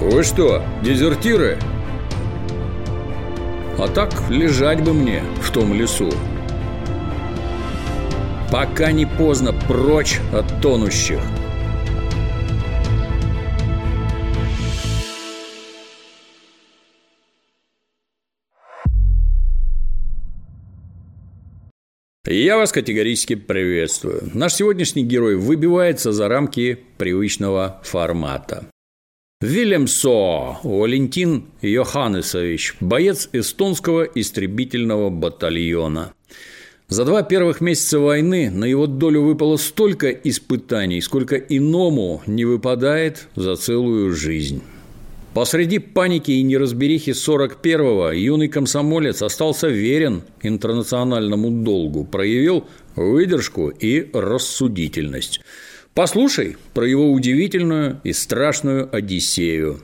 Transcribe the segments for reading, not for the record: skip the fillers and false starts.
Вы что, дезертиры? А так лежать бы мне в том лесу. Пока не поздно, прочь от тонущих. Я вас категорически приветствую. Наш сегодняшний герой выбивается за рамки привычного формата. Вильямсо Валентин Йоханнесович, боец эстонского истребительного батальона. За 2 первых месяца войны на его долю выпало столько испытаний, сколько иному не выпадает за целую жизнь. Посреди паники и неразберихи 41-го юный комсомолец остался верен интернациональному долгу, проявил выдержку и рассудительность. Послушай про его удивительную и страшную Одиссею.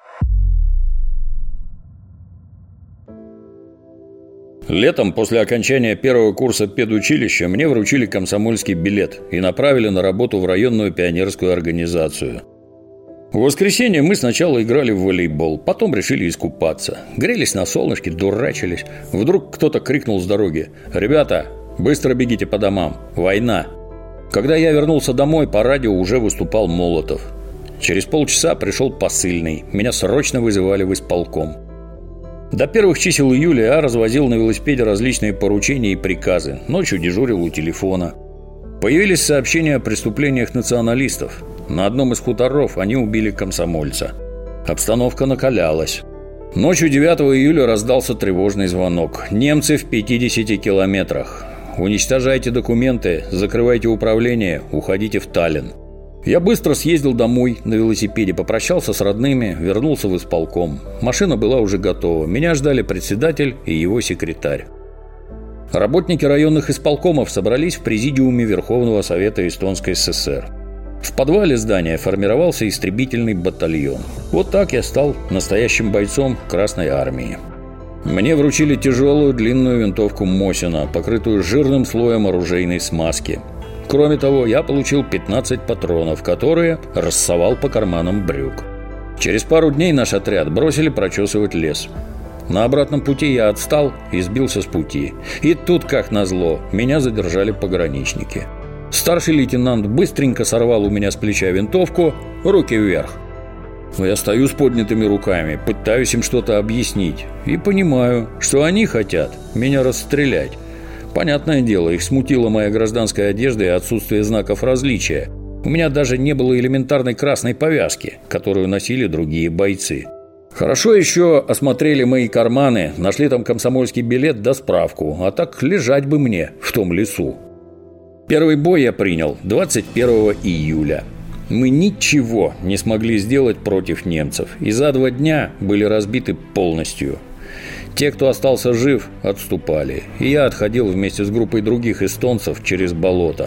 Летом, после окончания 1-го курса педучилища, мне вручили комсомольский билет и направили на работу в районную пионерскую организацию. В воскресенье мы сначала играли в волейбол, потом решили искупаться. Грелись на солнышке, дурачились. Вдруг кто-то крикнул с дороги: «Ребята, быстро бегите по домам, война!» Когда я вернулся домой, по радио уже выступал Молотов. Через полчаса пришел посыльный. Меня срочно вызывали в исполком. До первых чисел июля я развозил на велосипеде различные поручения и приказы. Ночью дежурил у телефона. Появились сообщения о преступлениях националистов. На одном из хуторов они убили комсомольца. Обстановка накалялась. Ночью 9 июля раздался тревожный звонок. Немцы в 50 километрах. Уничтожайте документы, закрывайте управление, уходите в Таллин. Я быстро съездил домой на велосипеде, попрощался с родными, вернулся в исполком. Машина была уже готова. Меня ждали председатель и его секретарь. Работники районных исполкомов собрались в президиуме Верховного Совета Эстонской ССР. В подвале здания формировался истребительный батальон. Вот так я стал настоящим бойцом Красной Армии. Мне вручили тяжелую длинную винтовку Мосина, покрытую жирным слоем оружейной смазки. Кроме того, я получил 15 патронов, которые рассовал по карманам брюк. Через пару дней наш отряд бросили прочесывать лес. На обратном пути я отстал и сбился с пути. И тут, как назло, меня задержали пограничники. Старший лейтенант быстренько сорвал у меня с плеча винтовку, руки вверх. Я стою с поднятыми руками, пытаюсь им что-то объяснить. И понимаю, что они хотят меня расстрелять. Понятное дело, их смутила моя гражданская одежда и отсутствие знаков различия. У меня даже не было элементарной красной повязки, которую носили другие бойцы. Хорошо еще осмотрели мои карманы, нашли там комсомольский билет да справку, а так лежать бы мне в том лесу. Первый бой я принял 21 июля. Мы ничего не смогли сделать против немцев, и за 2 дня были разбиты полностью. Те, кто остался жив, отступали, и я отходил вместе с группой других эстонцев через болото.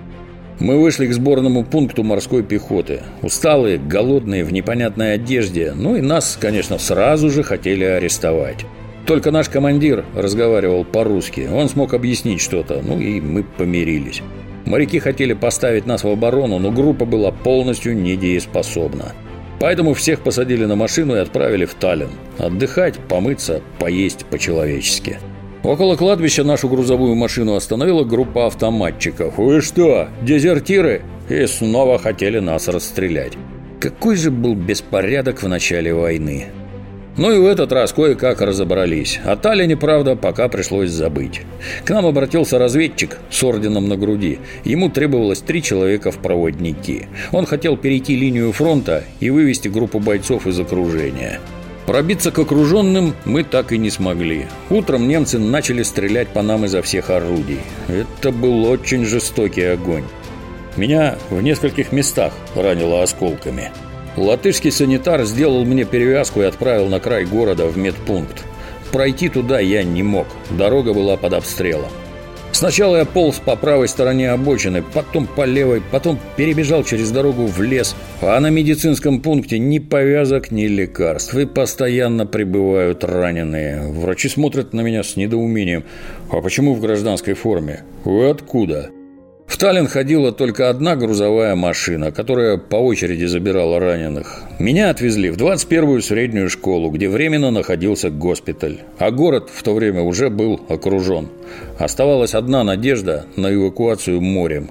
Мы вышли к сборному пункту морской пехоты. Усталые, голодные, в непонятной одежде. Ну и нас, конечно, сразу же хотели арестовать. Только наш командир разговаривал по-русски. Он смог объяснить что-то, ну и мы помирились. Моряки хотели поставить нас в оборону, но группа была полностью недееспособна. Поэтому всех посадили на машину и отправили в Таллин. Отдыхать, помыться, поесть по-человечески. Около кладбища нашу грузовую машину остановила группа автоматчиков. «Вы что, дезертиры?» И снова хотели нас расстрелять. Какой же был беспорядок в начале войны. Ну и в этот раз кое-как разобрались. О Таллине, правда, пока пришлось забыть. К нам обратился разведчик с орденом на груди. Ему требовалось 3 человека в проводники. Он хотел перейти линию фронта и вывести группу бойцов из окружения. Пробиться к окруженным мы так и не смогли. Утром немцы начали стрелять по нам изо всех орудий. Это был очень жестокий огонь. Меня в нескольких местах ранило осколками. Латышский санитар сделал мне перевязку и отправил на край города в медпункт. Пройти туда я не мог, дорога была под обстрелом. Сначала я полз по правой стороне обочины, потом по левой, потом перебежал через дорогу в лес. А на медицинском пункте ни повязок, ни лекарств. И постоянно прибывают раненые. Врачи смотрят на меня с недоумением. А почему в гражданской форме? Вы откуда? В Таллин ходила только одна грузовая машина, которая по очереди забирала раненых. Меня отвезли в 21-ю среднюю школу, где временно находился госпиталь. А город в то время уже был окружен. Оставалась одна надежда на эвакуацию морем.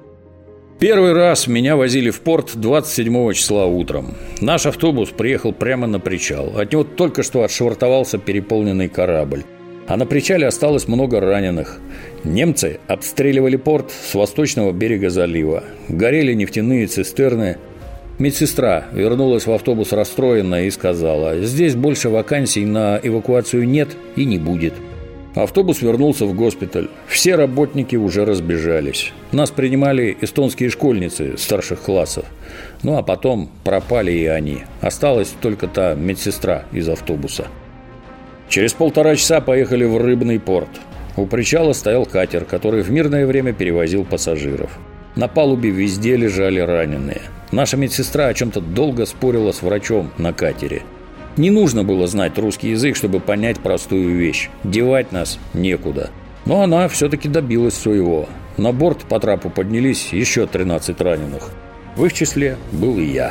Первый раз меня возили в порт 27 числа утром. Наш автобус приехал прямо на причал. От него только что отшвартовался переполненный корабль. А на причале осталось много раненых. Немцы обстреливали порт с восточного берега залива. Горели нефтяные цистерны. Медсестра вернулась в автобус расстроенная и сказала: «Здесь больше вакансий на эвакуацию нет и не будет». Автобус вернулся в госпиталь. Все работники уже разбежались. Нас принимали эстонские школьницы старших классов. Ну а потом пропали и они. Осталась только та медсестра из автобуса. Через 1,5 часа поехали в Рыбный порт. У причала стоял катер, который в мирное время перевозил пассажиров. На палубе везде лежали раненые. Наша медсестра о чем-то долго спорила с врачом на катере. Не нужно было знать русский язык, чтобы понять простую вещь. Девать нас некуда. Но она все-таки добилась своего. На борт по трапу поднялись еще 13 раненых. В их числе был и я.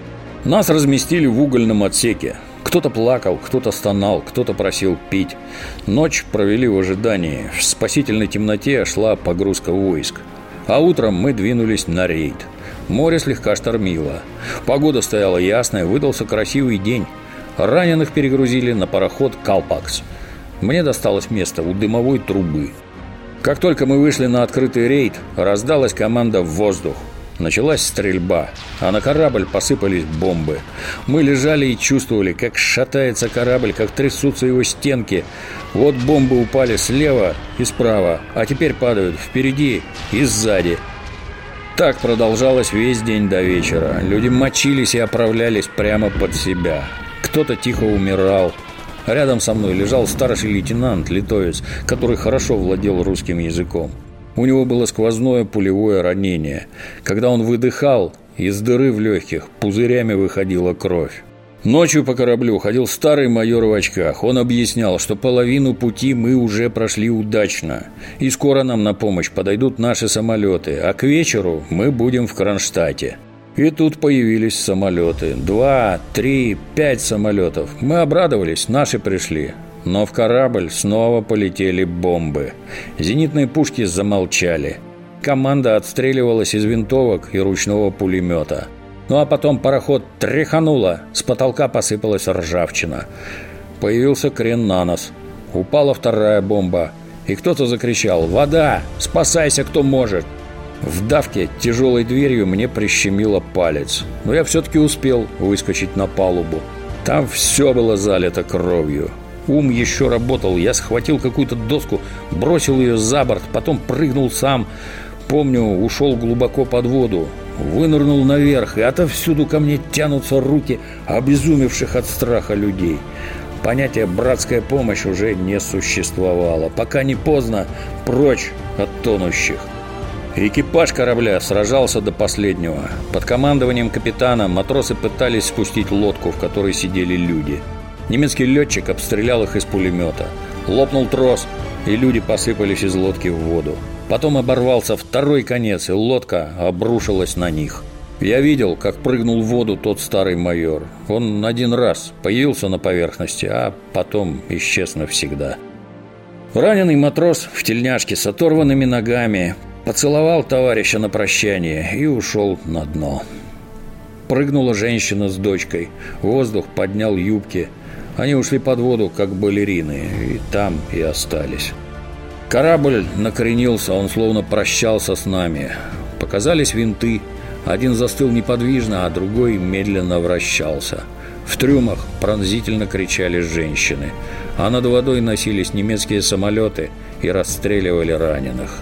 Нас разместили в угольном отсеке. Кто-то плакал, кто-то стонал, кто-то просил пить. Ночь провели в ожидании. В спасительной темноте шла погрузка войск. А утром мы двинулись на рейд. Море слегка штормило. Погода стояла ясная, выдался красивый день. Раненых перегрузили на пароход «Калпакс». Мне досталось место у дымовой трубы. Как только мы вышли на открытый рейд, раздалась команда «В воздух». Началась стрельба, а на корабль посыпались бомбы. Мы лежали и чувствовали, как шатается корабль, как трясутся его стенки. Вот бомбы упали слева и справа, а теперь падают впереди и сзади. Так продолжалось весь день до вечера. Люди мочились и оправлялись прямо под себя. Кто-то тихо умирал. Рядом со мной лежал старший лейтенант, литовец, который хорошо владел русским языком. У него было сквозное пулевое ранение. Когда он выдыхал, из дыры в легких пузырями выходила кровь. Ночью по кораблю ходил старый майор в очках. Он объяснял, что половину пути мы уже прошли удачно. И скоро нам на помощь подойдут наши самолеты, а к вечеру мы будем в Кронштадте. И тут появились самолеты. 2, 3, 5 самолетов. Мы обрадовались, наши пришли. Но в корабль снова полетели бомбы. Зенитные пушки замолчали. Команда отстреливалась из винтовок и ручного пулемета. Ну а потом пароход тряхануло, с потолка посыпалась ржавчина. Появился крен на нос. Упала вторая бомба. И кто-то закричал: «Вода! Спасайся, кто может!» В давке тяжелой дверью мне прищемило палец. Но я все-таки успел выскочить на палубу. Там все было залито кровью. Ум еще работал. Я схватил какую-то доску, бросил ее за борт, потом прыгнул сам. Помню, ушел глубоко под воду, вынырнул наверх, и отовсюду ко мне тянутся руки обезумевших от страха людей. Понятие «братская помощь» уже не существовало. Пока не поздно, прочь от тонущих. Экипаж корабля сражался до последнего. Под командованием капитана матросы пытались спустить лодку, в которой сидели люди. Немецкий летчик обстрелял их из пулемета. Лопнул трос, и люди посыпались из лодки в воду. Потом оборвался второй конец, и лодка обрушилась на них. Я видел, как прыгнул в воду тот старый майор. Он один раз появился на поверхности, а потом исчез навсегда. Раненый матрос в тельняшке с оторванными ногами поцеловал товарища на прощание и ушел на дно. Прыгнула женщина с дочкой. Воздух поднял юбки. Они ушли под воду, как балерины, и там и остались. Корабль накренился, он словно прощался с нами. Показались винты. Один застыл неподвижно, а другой медленно вращался. В трюмах пронзительно кричали женщины, а над водой носились немецкие самолеты и расстреливали раненых.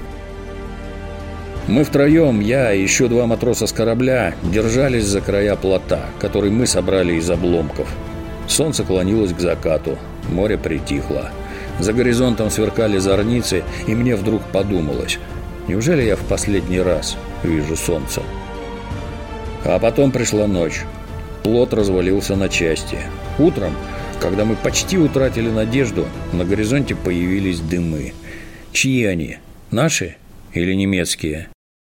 Мы втроем, я и еще 2 матроса с корабля, держались за края плота, который мы собрали из обломков. Солнце клонилось к закату, море притихло. За горизонтом сверкали зорницы, и мне вдруг подумалось: неужели я в последний раз вижу солнце? А потом пришла ночь. Плот развалился на части. Утром, когда мы почти утратили надежду, на горизонте появились дымы. Чьи они? Наши или немецкие?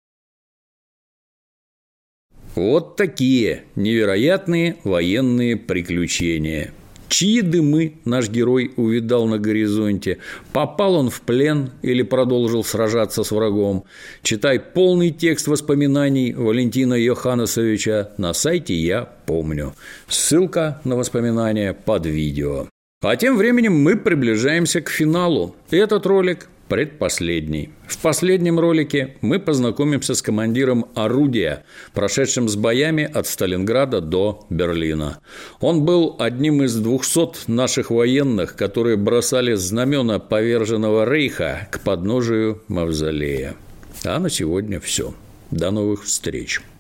Вот такие невероятные военные приключения. Чьи дымы наш герой увидал на горизонте? Попал он в плен или продолжил сражаться с врагом? Читай полный текст воспоминаний Валентина Йоханнесовича на сайте «Я помню». Ссылка на воспоминания под видео. А тем временем мы приближаемся к финалу. Этот ролик предпоследний. В последнем ролике мы познакомимся с командиром орудия, прошедшим с боями от Сталинграда до Берлина. Он был одним из 200 наших военных, которые бросали знамена поверженного Рейха к подножию мавзолея. А на сегодня все. До новых встреч.